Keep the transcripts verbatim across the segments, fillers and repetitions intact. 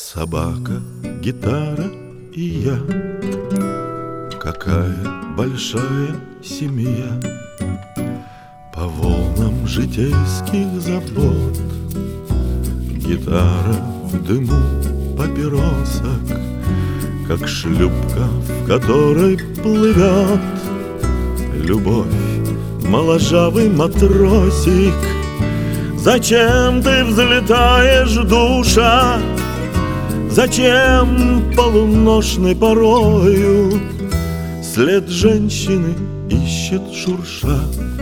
Собака, гитара и я. Какая большая семья. По волнам житейских забот. Гитара в дыму папиросок, как шлюпка, в которой плывет любовь, моложавый матросик. Зачем ты взлетаешь, душа? Зачем полуношной порою след женщины ищет шурша?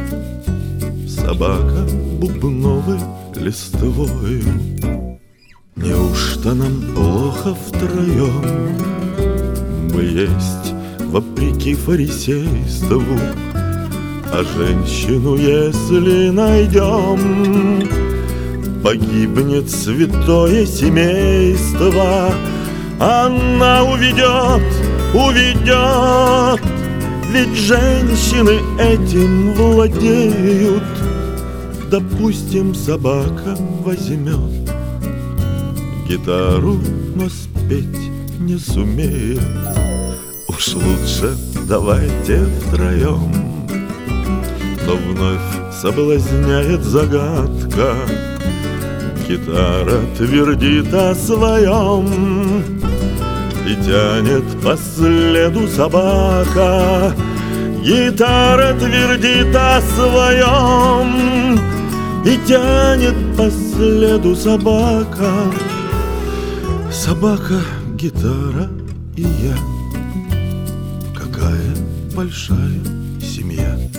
Собака бубновой листвою. Неужто нам плохо втроем? Мы есть вопреки фарисейству, а женщину, если найдем, погибнет святое семейство. Она уведет, уведет, ведь женщины этим владеют. Допустим, собака возьмет гитару, но спеть не сумеет. Уж лучше давайте втроем. Но вновь соблазняет загадка. Гитара твердит о своем и тянет по следу собака. Гитара твердит о своем и тянет по следу собака. Собака, гитара и я. Какая большая семья.